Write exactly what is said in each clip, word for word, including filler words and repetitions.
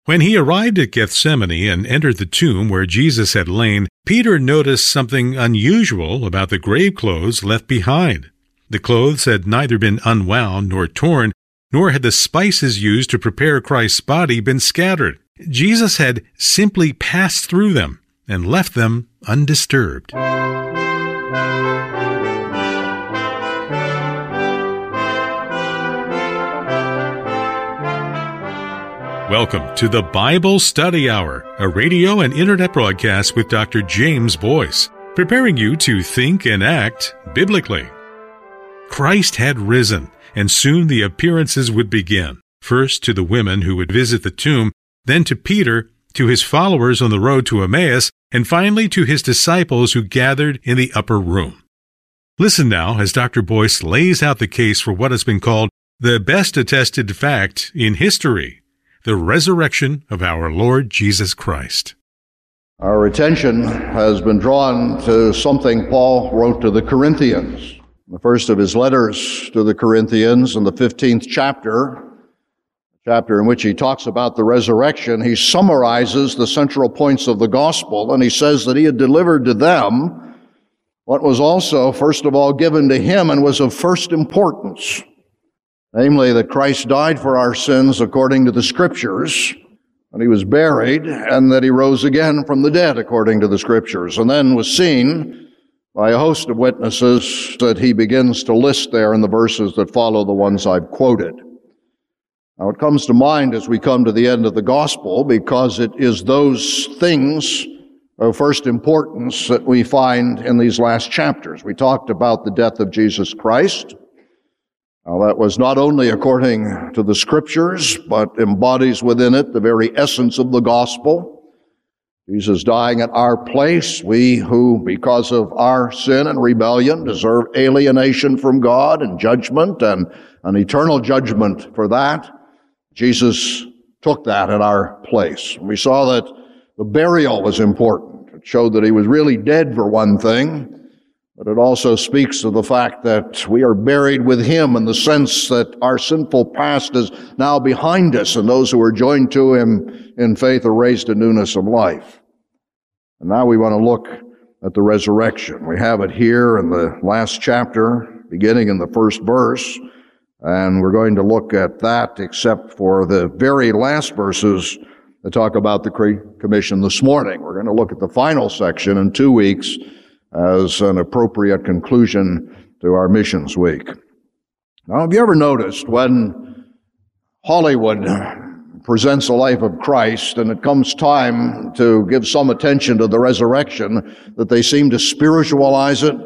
When he arrived at Gethsemane and entered the tomb where Jesus had lain, Peter noticed something unusual about the grave clothes left behind. The clothes had neither been unwound nor torn, nor had the spices used to prepare Christ's body been scattered. Jesus had simply passed through them and left them undisturbed. Welcome to the Bible Study Hour, a radio and internet broadcast with Doctor James Boyce, preparing you to think and act biblically. Christ had risen, and soon the appearances would begin, first to the women who would visit the tomb, then to Peter, to his followers on the road to Emmaus, and finally to his disciples who gathered in the upper room. Listen now as Doctor Boyce lays out the case for what has been called the best attested fact in history, the resurrection of our Lord Jesus Christ. Our attention has been drawn to something Paul wrote to the Corinthians. The first of his letters to the Corinthians, in the fifteenth chapter, chapter in which he talks about the resurrection, he summarizes the central points of the gospel, and he says that he had delivered to them what was also, first of all, given to him and was of first importance. Namely, that Christ died for our sins according to the Scriptures, and he was buried, and that he rose again from the dead according to the Scriptures, and then was seen by a host of witnesses that he begins to list there in the verses that follow the ones I've quoted. Now, it comes to mind as we come to the end of the gospel, because it is those things of first importance that we find in these last chapters. We talked about the death of Jesus Christ. Now, that was not only according to the Scriptures, but embodies within it the very essence of the gospel. Jesus dying at our place, we who, because of our sin and rebellion, deserve alienation from God and judgment and an eternal judgment for that, Jesus took that in our place. We saw that the burial was important. It showed that he was really dead for one thing, but it also speaks of the fact that we are buried with him in the sense that our sinful past is now behind us, and those who are joined to him in faith are raised to newness of life. And now we want to look at the resurrection. We have it here in the last chapter, beginning in the first verse, and we're going to look at that except for the very last verses that talk about the Great Commission this morning. We're going to look at the final section in two weeks as an appropriate conclusion to our missions week. Now, have you ever noticed when Hollywood presents a life of Christ and it comes time to give some attention to the resurrection, that they seem to spiritualize it?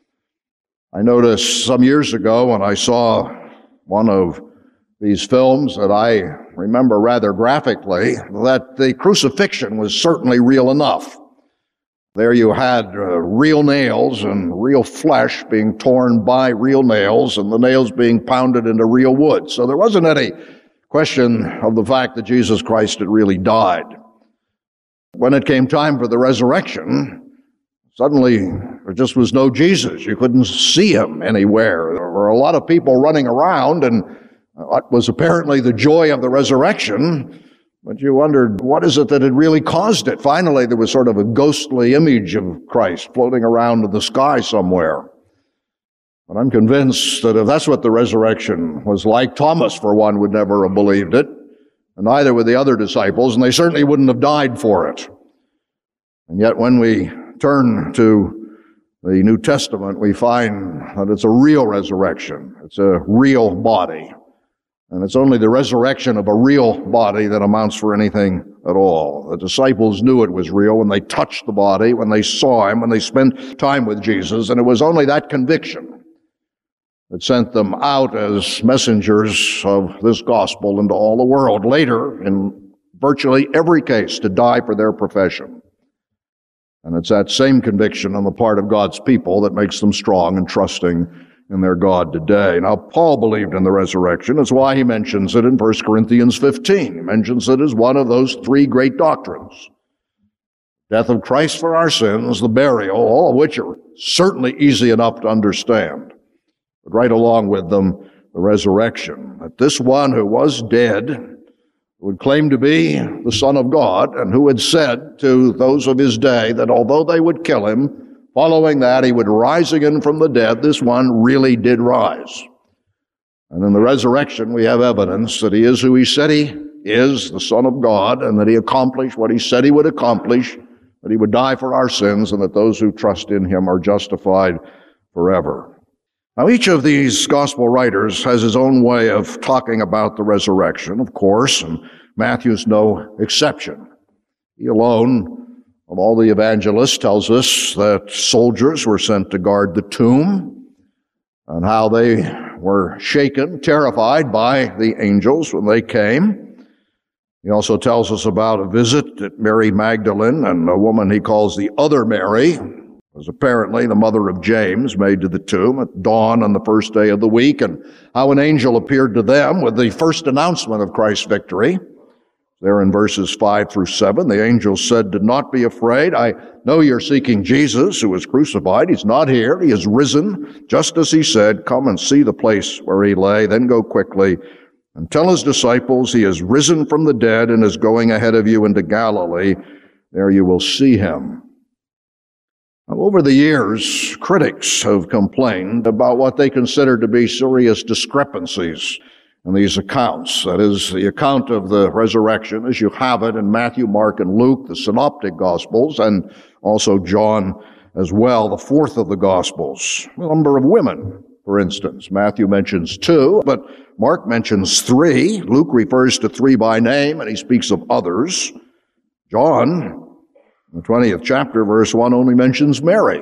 I noticed some years ago when I saw one of these films that I remember rather graphically, that the crucifixion was certainly real enough. There you had uh, real nails and real flesh being torn by real nails, and the nails being pounded into real wood. So there wasn't any question of the fact that Jesus Christ had really died. When it came time for the resurrection, suddenly there just was no Jesus. You couldn't see him anywhere. There were a lot of people running around, and what was apparently the joy of the resurrection, but you wondered, what is it that had really caused it? Finally, there was sort of a ghostly image of Christ floating around in the sky somewhere. And I'm convinced that if that's what the resurrection was like, Thomas, for one, would never have believed it, and neither would the other disciples, and they certainly wouldn't have died for it. And yet when we turn to the New Testament, we find that it's a real resurrection. It's a real body. And it's only the resurrection of a real body that amounts for anything at all. The disciples knew it was real when they touched the body, when they saw him, when they spent time with Jesus, and it was only that conviction that sent them out as messengers of this gospel into all the world, later, in virtually every case, to die for their profession. And it's that same conviction on the part of God's people that makes them strong and trusting in their God today. Now, Paul believed in the resurrection. That's why he mentions it in First Corinthians fifteen. He mentions it as one of those three great doctrines. Death of Christ for our sins, the burial, all of which are certainly easy enough to understand. But right along with them, the resurrection. That this one who was dead, who would claim to be the Son of God, and who had said to those of his day that although they would kill him, following that he would rise again from the dead. This one really did rise. And in the resurrection, we have evidence that he is who he said he is, the Son of God, and that he accomplished what he said he would accomplish, that he would die for our sins, and that those who trust in him are justified forever. Now, each of these gospel writers has his own way of talking about the resurrection, of course, and Matthew's no exception. He alone, of all the evangelists, tells us that soldiers were sent to guard the tomb, and how they were shaken, terrified by the angels when they came. He also tells us about a visit that Mary Magdalene and a woman he calls the other Mary, was apparently the mother of James, made to the tomb at dawn on the first day of the week, and how an angel appeared to them with the first announcement of Christ's victory. There in verses five through seven, the angel said, "Do not be afraid. I know you're seeking Jesus, who was crucified. He's not here. He is risen, just as he said. Come and see the place where he lay. Then go quickly and tell his disciples he is risen from the dead and is going ahead of you into Galilee. There you will see him." Now, over the years, critics have complained about what they consider to be serious discrepancies in these accounts. That is, the account of the resurrection as you have it in Matthew, Mark, and Luke, the synoptic gospels, and also John as well, the fourth of the gospels. The number of women, for instance. Matthew mentions two, but Mark mentions three. Luke refers to three by name, and he speaks of others. John, in the twentieth chapter, verse one, only mentions Mary.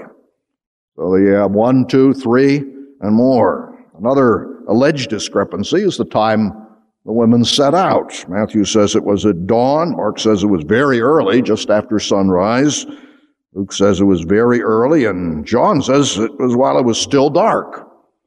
So you have one, two, three, and more. Another alleged discrepancy is the time the women set out. Matthew says it was at dawn. Mark says it was very early, just after sunrise. Luke says it was very early, and John says it was while it was still dark.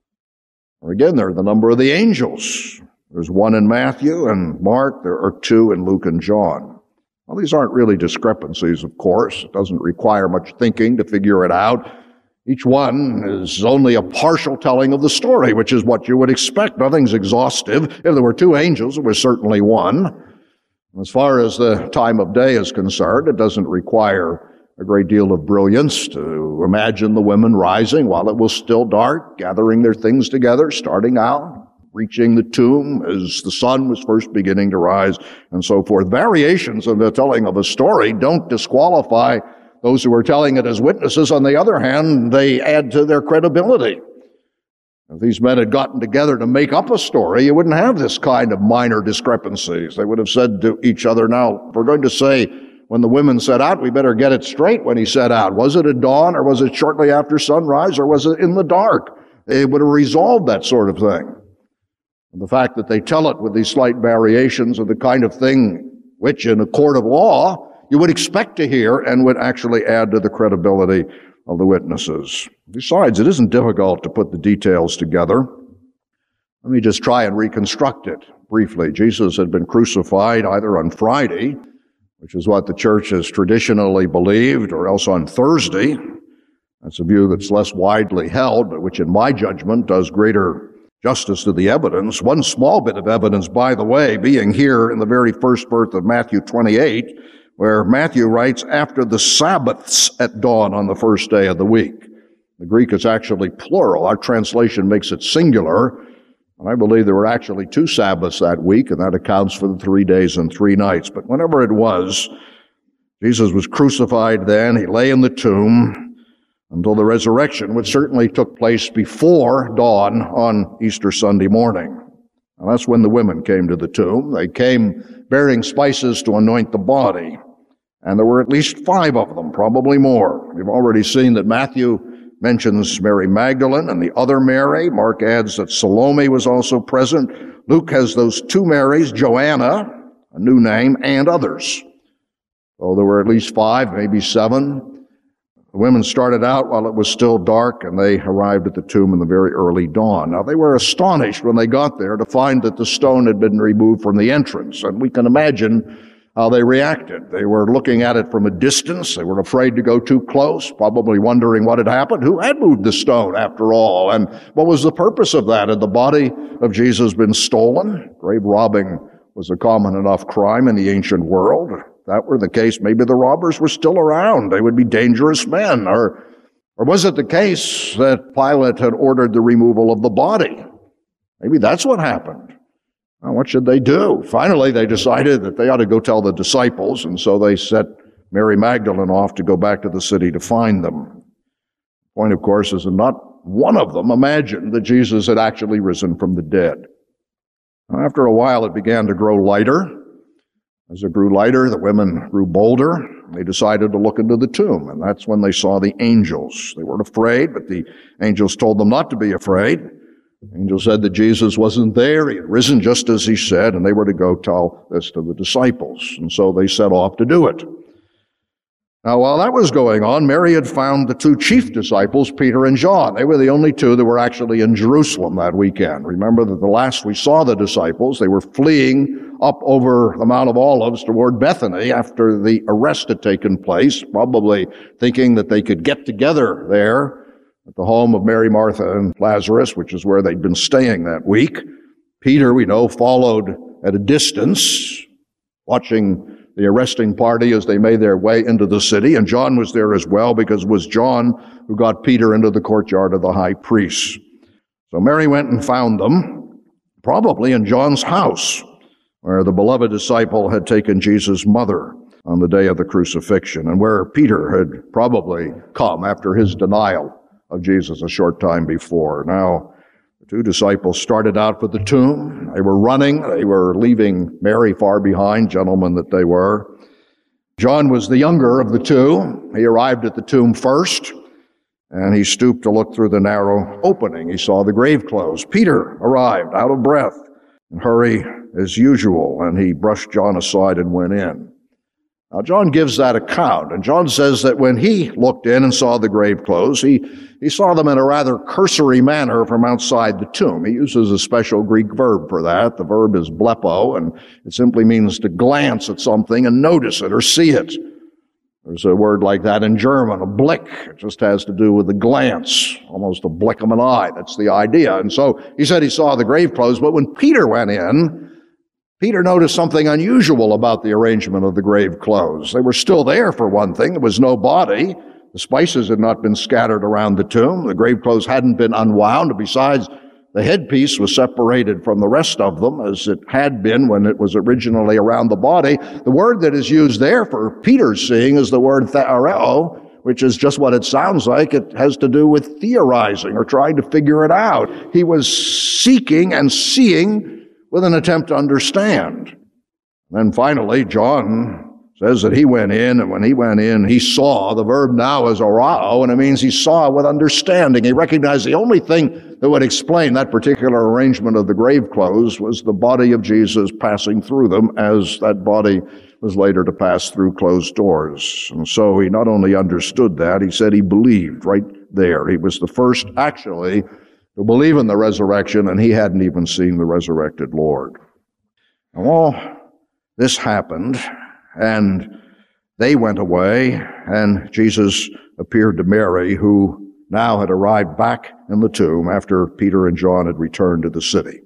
Or again, there are the number of the angels. There's one in Matthew and Mark. There are two in Luke and John. Well, these aren't really discrepancies, of course. It doesn't require much thinking to figure it out. Each one is only a partial telling of the story, which is what you would expect. Nothing's exhaustive. If there were two angels, it was certainly one. As far as the time of day is concerned, it doesn't require a great deal of brilliance to imagine the women rising while it was still dark, gathering their things together, starting out, reaching the tomb as the sun was first beginning to rise, and so forth. Variations in the telling of a story don't disqualify those who are telling it as witnesses. On the other hand, they add to their credibility. If these men had gotten together to make up a story, you wouldn't have this kind of minor discrepancies. They would have said to each other, now, if we're going to say when the women set out, we better get it straight when he set out. Was it at dawn, or was it shortly after sunrise, or was it in the dark? They would have resolved that sort of thing. And the fact that they tell it with these slight variations are the kind of thing which, in a court of law, you would expect to hear and would actually add to the credibility of the witnesses. Besides, it isn't difficult to put the details together. Let me just try and reconstruct it briefly. Jesus had been crucified either on Friday, which is what the church has traditionally believed, or else on Thursday. That's a view that's less widely held, but which in my judgment does greater justice to the evidence. One small bit of evidence, by the way, being here in the very first verse of Matthew twenty-eight, where Matthew writes, after the Sabbaths at dawn on the first day of the week. The Greek is actually plural. Our translation makes it singular. And I believe there were actually two Sabbaths that week, and that accounts for the three days and three nights. But whenever it was, Jesus was crucified then. He lay in the tomb until the resurrection, which certainly took place before dawn on Easter Sunday morning. And that's when the women came to the tomb. They came bearing spices to anoint the body. And there were at least five of them, probably more. We've already seen that Matthew mentions Mary Magdalene and the other Mary. Mark adds that Salome was also present. Luke has those two Marys, Joanna, a new name, and others. So there were at least five, maybe seven. The women started out while it was still dark, and they arrived at the tomb in the very early dawn. Now, they were astonished when they got there to find that the stone had been removed from the entrance, and we can imagine how they reacted. They were looking at it from a distance. They were afraid to go too close, probably wondering what had happened. Who had moved the stone, after all? And what was the purpose of that? Had the body of Jesus been stolen? Grave robbing was a common enough crime in the ancient world. If that were the case, maybe the robbers were still around. They would be dangerous men. Or, or was it the case that Pilate had ordered the removal of the body? Maybe that's what happened. Now, what should they do? Finally, they decided that they ought to go tell the disciples, and so they set Mary Magdalene off to go back to the city to find them. The point, of course, is that not one of them imagined that Jesus had actually risen from the dead. Now, after a while, it began to grow lighter. As it grew lighter, the women grew bolder. They decided to look into the tomb, and that's when they saw the angels. They weren't afraid, but the angels told them not to be afraid. The angel said that Jesus wasn't there. He had risen just as he said, and they were to go tell this to the disciples. And so they set off to do it. Now, while that was going on, Mary had found the two chief disciples, Peter and John. They were the only two that were actually in Jerusalem that weekend. Remember that the last we saw the disciples, they were fleeing up over the Mount of Olives toward Bethany after the arrest had taken place, probably thinking that they could get together there at the home of Mary, Martha, and Lazarus, which is where they'd been staying that week. Peter, we know, followed at a distance, watching the arresting party as they made their way into the city, and John was there as well because it was John who got Peter into the courtyard of the high priest. So Mary went and found them, probably in John's house, where the beloved disciple had taken Jesus' mother on the day of the crucifixion, and where Peter had probably come after his denial of Jesus a short time before. Now, the two disciples started out for the tomb. They were running. They were leaving Mary far behind, gentlemen that they were. John was the younger of the two. He arrived at the tomb first, and he stooped to look through the narrow opening. He saw the grave clothes. Peter arrived, out of breath, in hurry as usual, and he brushed John aside and went in. Now, John gives that account, and John says that when he looked in and saw the grave clothes, he, he saw them in a rather cursory manner from outside the tomb. He uses a special Greek verb for that. The verb is blepo, and it simply means to glance at something and notice it or see it. There's a word like that in German, a blick. It just has to do with the glance, almost a blick of an eye. That's the idea. And so he said he saw the grave clothes, but when Peter went in, Peter noticed something unusual about the arrangement of the grave clothes. They were still there, for one thing. There was no body. The spices had not been scattered around the tomb. The grave clothes hadn't been unwound. Besides, the headpiece was separated from the rest of them, as it had been when it was originally around the body. The word that is used there for Peter's seeing is the word theoreo, which is just what it sounds like. It has to do with theorizing or trying to figure it out. He was seeking and seeing with an attempt to understand. Then finally, John says that he went in, and when he went in, he saw. The verb now is orao, and it means he saw with understanding. He recognized the only thing that would explain that particular arrangement of the grave clothes was the body of Jesus passing through them, as that body was later to pass through closed doors. And so he not only understood that, he said he believed right there. He was the first, actually, to believe in the resurrection, and he hadn't even seen the resurrected Lord. And all this happened, and they went away, and Jesus appeared to Mary, who now had arrived back in the tomb after Peter and John had returned to the city.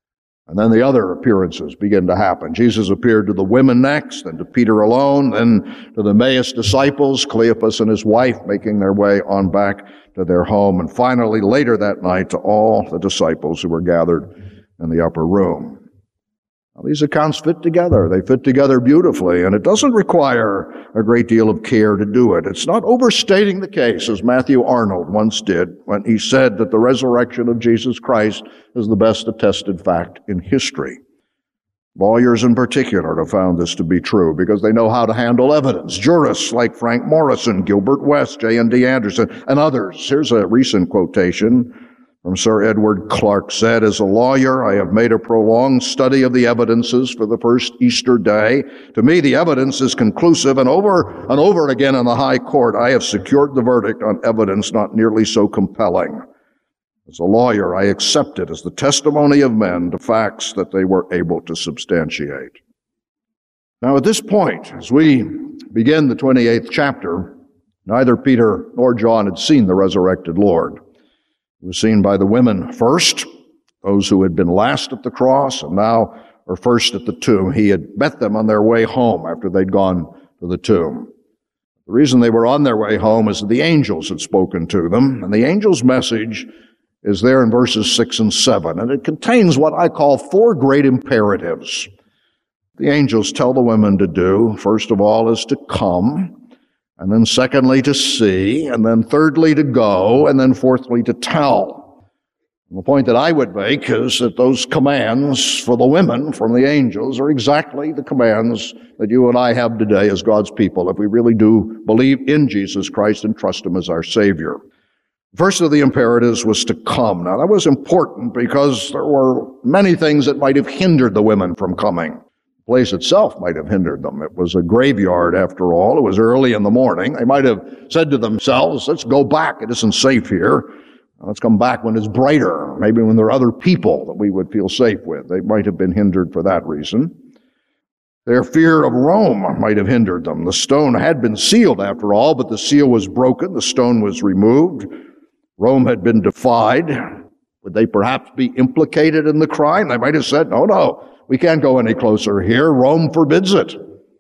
And then the other appearances began to happen. Jesus appeared to the women next, and to Peter alone, then to the Emmaus disciples, Cleopas and his wife, making their way on back to their home, and finally, later that night, to all the disciples who were gathered in the upper room. Now, these accounts fit together. They fit together beautifully, and it doesn't require a great deal of care to do it. It's not overstating the case, as Matthew Arnold once did when he said that the resurrection of Jesus Christ is the best attested fact in history. Lawyers in particular have found this to be true because they know how to handle evidence. Jurists like Frank Morrison, Gilbert West, J and D Anderson, and others. Here's a recent quotation from Sir Edward Clarke. Said, "As a lawyer, I have made a prolonged study of the evidences for the first Easter day. To me, the evidence is conclusive, and over and over again in the High Court, I have secured the verdict on evidence not nearly so compelling. As a lawyer, I accept it as the testimony of men to facts that they were able to substantiate." Now, at this point, as we begin the twenty-eighth chapter, neither Peter nor John had seen the resurrected Lord. He was seen by the women first, those who had been last at the cross and now or first at the tomb. He had met them on their way home after they'd gone to the tomb. The reason they were on their way home is that the angels had spoken to them, and the angel's message is there in verses six and seven, and it contains what I call four great imperatives. The angels tell the women to do, first of all, is to come, and then secondly, to see, and then thirdly, to go, and then fourthly, to tell. And the point that I would make is that those commands for the women from the angels are exactly the commands that you and I have today as God's people, if we really do believe in Jesus Christ and trust Him as our Savior. First of the imperatives was to come. Now, that was important because there were many things that might have hindered the women from coming. The place itself might have hindered them. It was a graveyard, after all. It was early in the morning. They might have said to themselves, let's go back. It isn't safe here. Let's come back when it's brighter, maybe when there are other people that we would feel safe with. They might have been hindered for that reason. Their fear of Rome might have hindered them. The stone had been sealed, after all, but the seal was broken. The stone was removed. Rome had been defied. Would they perhaps be implicated in the crime? They might have said, no, no, we can't go any closer here. Rome forbids it.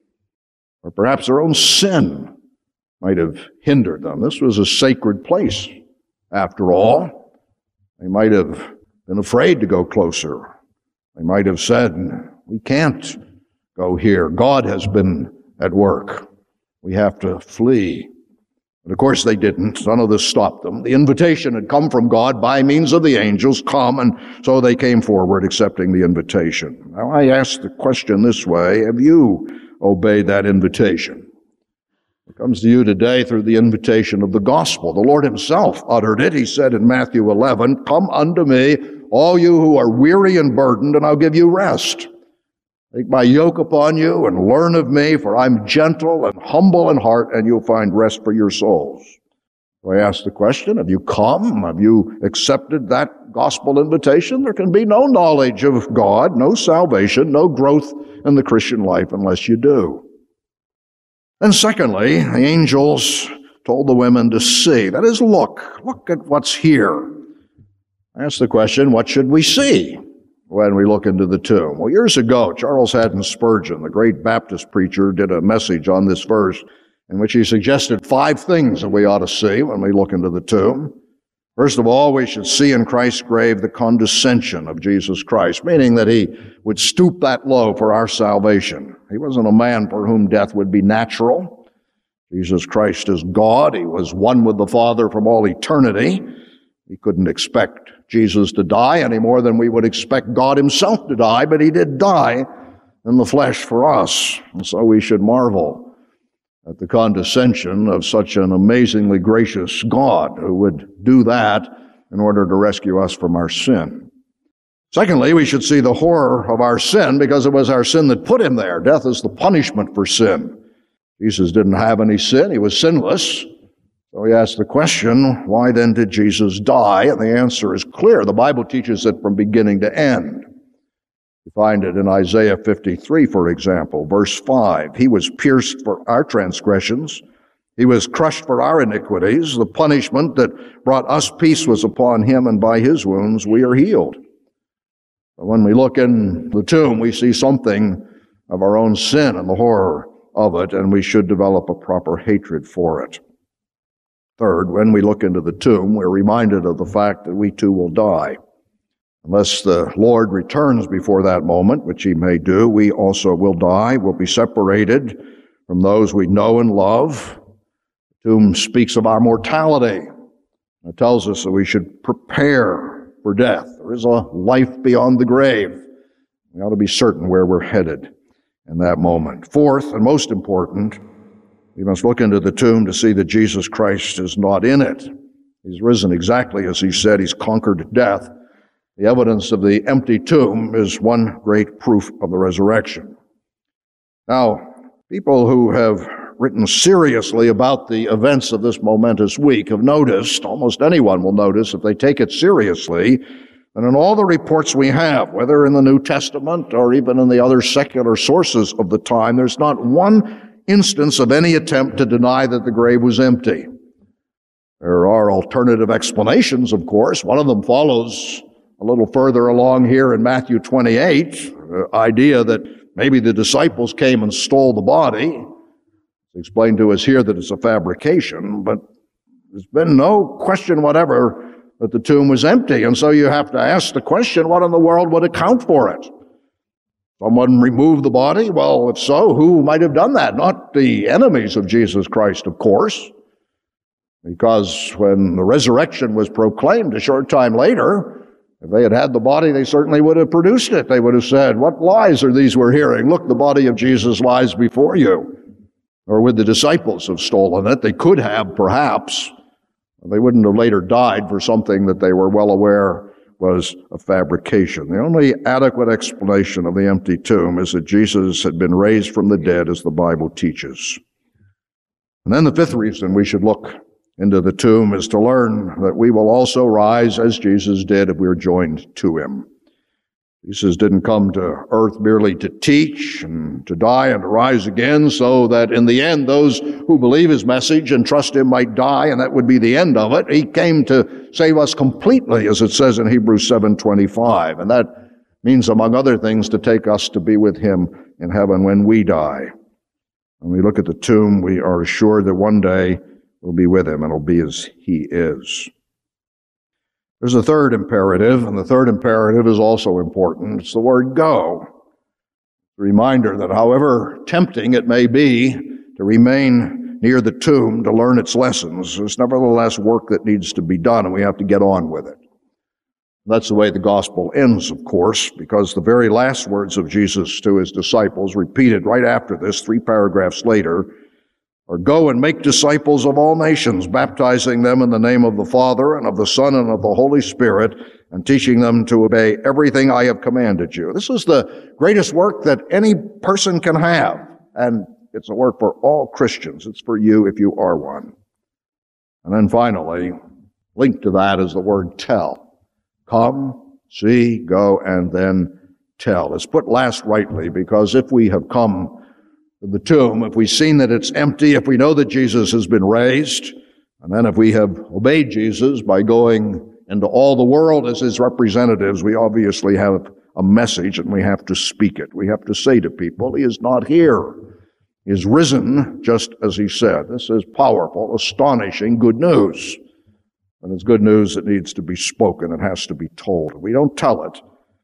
Or perhaps their own sin might have hindered them. This was a sacred place. After all, they might have been afraid to go closer. They might have said, we can't go here. God has been at work. We have to flee. But of course they didn't. None of this stopped them. The invitation had come from God by means of the angels, come, and so they came forward accepting the invitation. Now I ask the question this way, have you obeyed that invitation? It comes to you today through the invitation of the gospel. The Lord Himself uttered it. He said in Matthew eleven, come unto me, all you who are weary and burdened, and I'll give you rest. Take my yoke upon you and learn of me, for I'm gentle and humble in heart, and you'll find rest for your souls. So I ask the question, have you come? Have you accepted that gospel invitation? There can be no knowledge of God, no salvation, no growth in the Christian life unless you do. And secondly, the angels told the women to see. That is, look. Look at what's here. I ask the question, what should we see when we look into the tomb? Well, years ago, Charles Haddon Spurgeon, the great Baptist preacher, did a message on this verse in which he suggested five things that we ought to see when we look into the tomb. First of all, we should see in Christ's grave the condescension of Jesus Christ, meaning that He would stoop that low for our salvation. He wasn't a man for whom death would be natural. Jesus Christ is God. He was one with the Father from all eternity. We couldn't expect Jesus to die any more than we would expect God Himself to die, but He did die in the flesh for us. And so we should marvel at the condescension of such an amazingly gracious God who would do that in order to rescue us from our sin. Secondly, we should see the horror of our sin because it was our sin that put Him there. Death is the punishment for sin. Jesus didn't have any sin. He was sinless. So we ask the question, why then did Jesus die? And the answer is clear. The Bible teaches it from beginning to end. You find it in Isaiah fifty-three, for example, verse five. He was pierced for our transgressions. He was crushed for our iniquities. The punishment that brought us peace was upon Him, and by His wounds we are healed. But when we look in the tomb, we see something of our own sin and the horror of it, and we should develop a proper hatred for it. Third, when we look into the tomb, we're reminded of the fact that we too will die. Unless the Lord returns before that moment, which He may do, we also will die. We'll be separated from those we know and love. The tomb speaks of our mortality. It tells us that we should prepare for death. There is a life beyond the grave. We ought to be certain where we're headed in that moment. Fourth, and most important, we must look into the tomb to see that Jesus Christ is not in it. He's risen exactly as He said. He's conquered death. The evidence of the empty tomb is one great proof of the resurrection. Now, people who have written seriously about the events of this momentous week have noticed, almost anyone will notice if they take it seriously, and in all the reports we have, whether in the New Testament or even in the other secular sources of the time, there's not one instance of any attempt to deny that the grave was empty. There are alternative explanations, of course. One of them follows a little further along here in Matthew twenty-eight. The idea that maybe the disciples came and stole the body. It's explained to us here that it's a fabrication, but there's been no question whatever that the tomb was empty. And so you have to ask the question, what in the world would account for it? Someone removed the body? Well, if so, who might have done that? Not the enemies of Jesus Christ, of course. Because when the resurrection was proclaimed a short time later, if they had had the body, they certainly would have produced it. They would have said, what lies are these we're hearing? Look, the body of Jesus lies before you. Or would the disciples have stolen it? They could have, perhaps. They wouldn't have later died for something that they were well aware was a fabrication. The only adequate explanation of the empty tomb is that Jesus had been raised from the dead, as the Bible teaches. And then the fifth reason we should look into the tomb is to learn that we will also rise as Jesus did if we are joined to him. Jesus didn't come to earth merely to teach and to die and to rise again, so that in the end those who believe his message and trust him might die, and that would be the end of it. He came to save us completely, as it says in Hebrews seven twenty-five, and that means, among other things, to take us to be with him in heaven when we die. When we look at the tomb, we are assured that one day we'll be with him, and it'll be as he is. There's a third imperative, and the third imperative is also important. It's the word go. A reminder that however tempting it may be to remain near the tomb to learn its lessons, there's nevertheless work that needs to be done, and we have to get on with it. That's the way the gospel ends, of course, because the very last words of Jesus to his disciples, repeated right after this, three paragraphs later, or go and make disciples of all nations, baptizing them in the name of the Father and of the Son and of the Holy Spirit, and teaching them to obey everything I have commanded you. This is the greatest work that any person can have, and it's a work for all Christians. It's for you if you are one. And then finally, linked to that is the word tell. Come, see, go, and then tell. It's put last rightly, because if we have come the tomb, if we've seen that it's empty, if we know that Jesus has been raised, and then if we have obeyed Jesus by going into all the world as his representatives, we obviously have a message and we have to speak it. We have to say to people, he is not here. He is risen, just as he said. This is powerful, astonishing good news. And it's good news that needs to be spoken. It has to be told. If we don't tell it,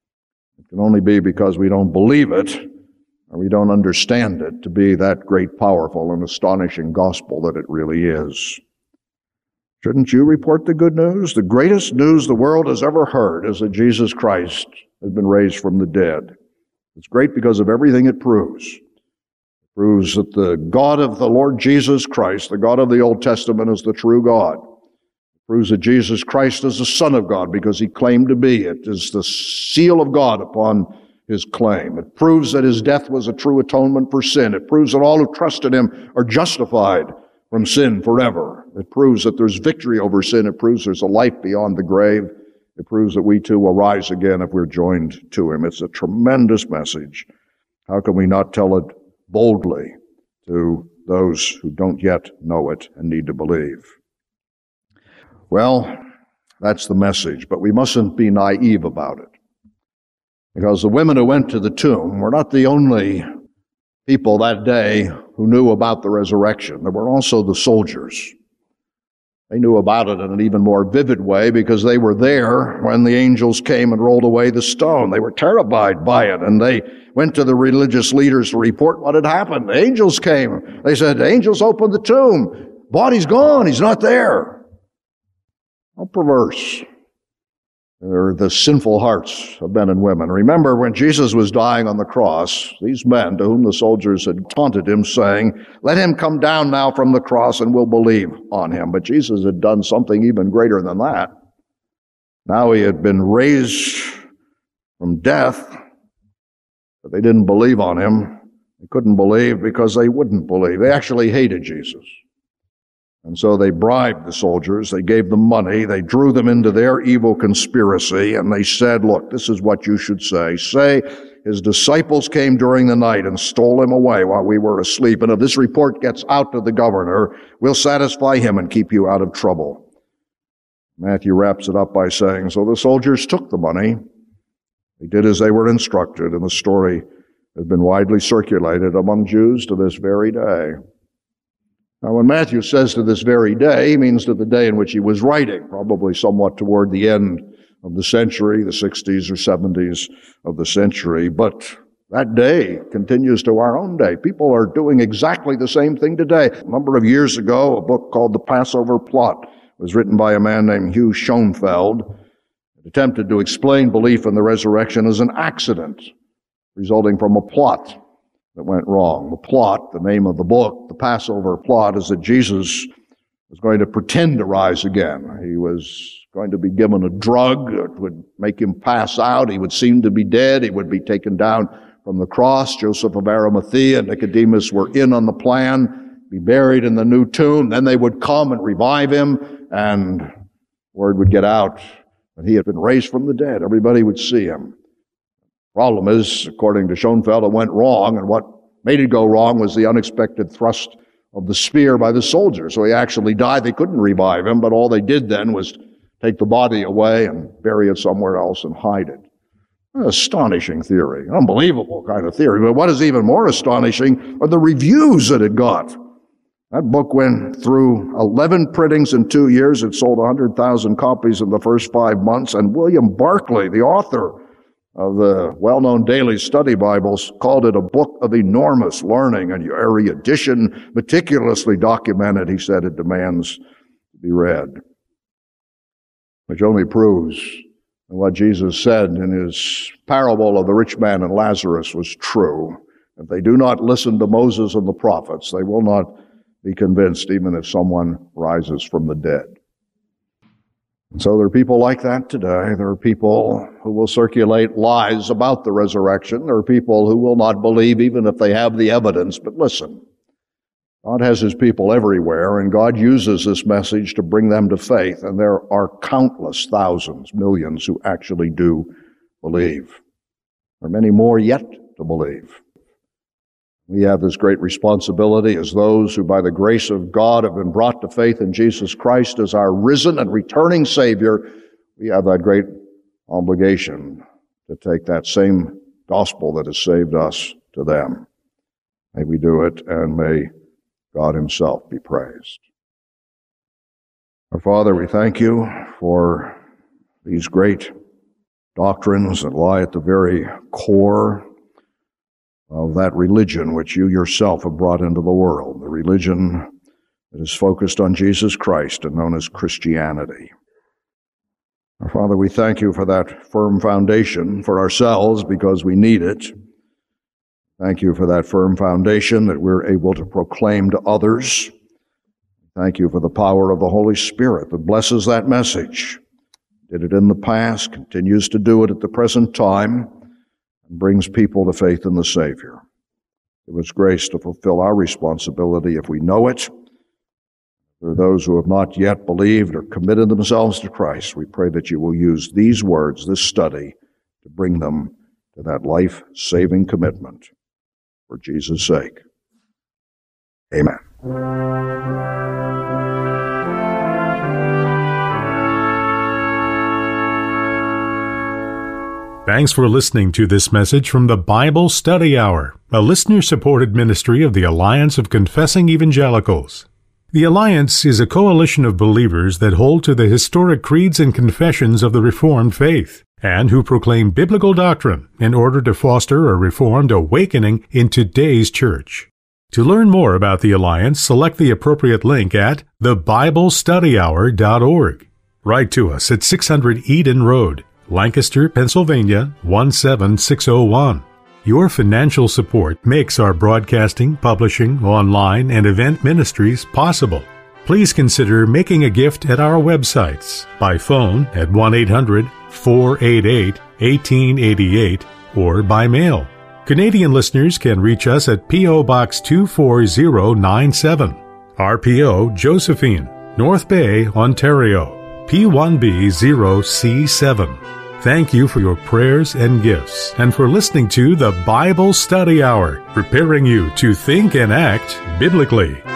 it can only be because we don't believe it, or we don't understand it to be that great, powerful, and astonishing gospel that it really is. Shouldn't you report the good news? The greatest news the world has ever heard is that Jesus Christ has been raised from the dead. It's great because of everything it proves. It proves that the God of the Lord Jesus Christ, the God of the Old Testament, is the true God. It proves that Jesus Christ is the Son of God because he claimed to be. It is the seal of God upon his claim. It proves that his death was a true atonement for sin. It proves that all who trust in him are justified from sin forever. It proves that there's victory over sin. It proves there's a life beyond the grave. It proves that we too will rise again if we're joined to him. It's a tremendous message. How can we not tell it boldly to those who don't yet know it and need to believe? Well, that's the message, but we mustn't be naive about it. Because the women who went to the tomb were not the only people that day who knew about the resurrection. There were also the soldiers. They knew about it in an even more vivid way because they were there when the angels came and rolled away the stone. They were terrified by it, and they went to the religious leaders to report what had happened. The angels came. They said, the angels opened the tomb. Body's gone. He's not there. How perverse are the sinful hearts of men and women. Remember, when Jesus was dying on the cross, these men to whom the soldiers had taunted him, saying, let him come down now from the cross and we'll believe on him. But Jesus had done something even greater than that. Now he had been raised from death, but they didn't believe on him. They couldn't believe because they wouldn't believe. They actually hated Jesus. And so they bribed the soldiers, they gave them money, they drew them into their evil conspiracy, and they said, look, this is what you should say. Say, his disciples came during the night and stole him away while we were asleep, and if this report gets out to the governor, we'll satisfy him and keep you out of trouble. Matthew wraps it up by saying, so the soldiers took the money They did as they were instructed, and the story has been widely circulated among Jews to this very day. Now, when Matthew says to this very day, he means to the day in which he was writing, probably somewhat toward the end of the century, the sixties or seventies of the century. But that day continues to our own day. People are doing exactly the same thing today. A number of years ago, a book called The Passover Plot was written by a man named Hugh Schoenfeld. It attempted to explain belief in the resurrection as an accident resulting from a plot that went wrong. The plot, the name of the book, The Passover Plot, is that Jesus was going to pretend to rise again. He was going to be given a drug that would make him pass out. He would seem to be dead. He would be taken down from the cross. Joseph of Arimathea and Nicodemus were in on the plan, be buried in the new tomb. Then they would come and revive him, and word would get out that he had been raised from the dead. Everybody would see him. Problem is, according to Schoenfeld, it went wrong, and what made it go wrong was the unexpected thrust of the spear by the soldiers. So he actually died. They couldn't revive him, but all they did then was take the body away and bury it somewhere else and hide it. An astonishing theory, unbelievable kind of theory. But what is even more astonishing are the reviews that it got. That book went through eleven printings in two years. It sold one hundred thousand copies in the first five months, and William Barclay, the author of the well-known Daily Study Bibles, called it a book of enormous learning and erudition, meticulously documented. He said it demands to be read, which only proves that what Jesus said in his parable of the rich man and Lazarus was true. If they do not listen to Moses and the prophets, they will not be convinced, even if someone rises from the dead. And so there are people like that today. There are people who will circulate lies about the resurrection. There are people who will not believe even if they have the evidence. But listen, God has his people everywhere, and God uses this message to bring them to faith. And there are countless thousands, millions who actually do believe. There are many more yet to believe. We have this great responsibility as those who by the grace of God have been brought to faith in Jesus Christ as our risen and returning Savior. We have that great obligation to take that same gospel that has saved us to them. May we do it, and may God himself be praised. Our Father, we thank you for these great doctrines that lie at the very core of that religion which you yourself have brought into the world, the religion that is focused on Jesus Christ and known as Christianity. Our Father, we thank you for that firm foundation for ourselves because we need it. Thank you for that firm foundation that we're able to proclaim to others. Thank you for the power of the Holy Spirit that blesses that message. Did it in the past, continues to do it at the present time, and brings people to faith in the Savior. Give us grace to fulfill our responsibility if we know it. There are those who have not yet believed or committed themselves to Christ. We pray that you will use these words, this study, to bring them to that life-saving commitment. For Jesus' sake. Amen. Thanks for listening to this message from the Bible Study Hour, a listener-supported ministry of the Alliance of Confessing Evangelicals. The Alliance is a coalition of believers that hold to the historic creeds and confessions of the Reformed faith, and who proclaim biblical doctrine in order to foster a Reformed awakening in today's church. To learn more about the Alliance, select the appropriate link at the bible study hour dot org. Write to us at six hundred Eden Road, Lancaster, Pennsylvania, one seven six oh one. Your financial support makes our broadcasting, publishing, online, and event ministries possible. Please consider making a gift at our websites, by phone at one eight hundred four eight eight one eight eight eight or by mail. Canadian listeners can reach us at P O Box two four zero nine seven, R P O Josephine, North Bay, Ontario, P one B zero C seven. Thank you for your prayers and gifts, and for listening to the Bible Study Hour, preparing you to think and act biblically.